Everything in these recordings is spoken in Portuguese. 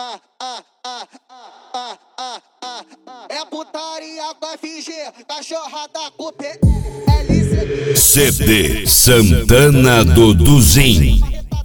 É putaria com FG, cachorrada com PLC. CD Santana do Duzin.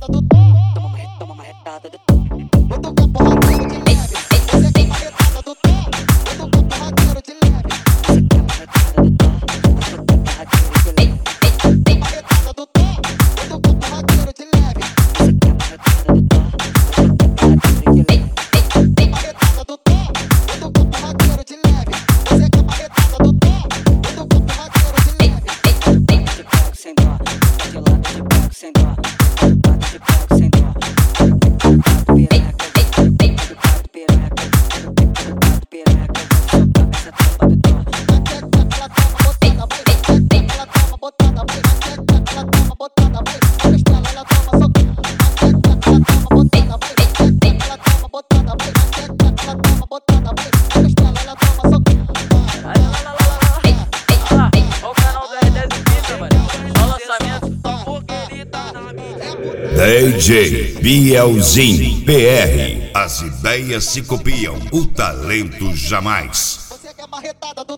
DJ Bielzinho PR. As ideias se copiam, o talento jamais. Você quer marretada do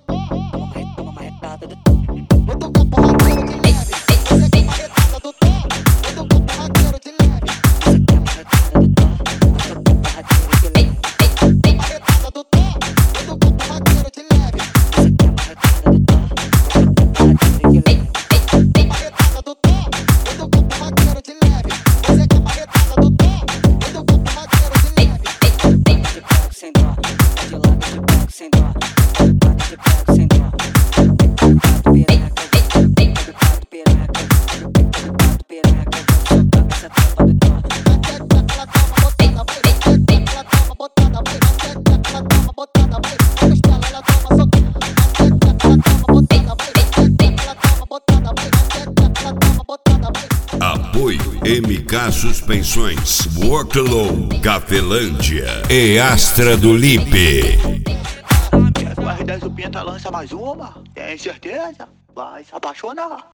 Apoio MK Suspensões, Worklow, Cafelândia e Astra do Lipe. R10 o Pinta lança mais uma, tem certeza? Vai se apaixonar.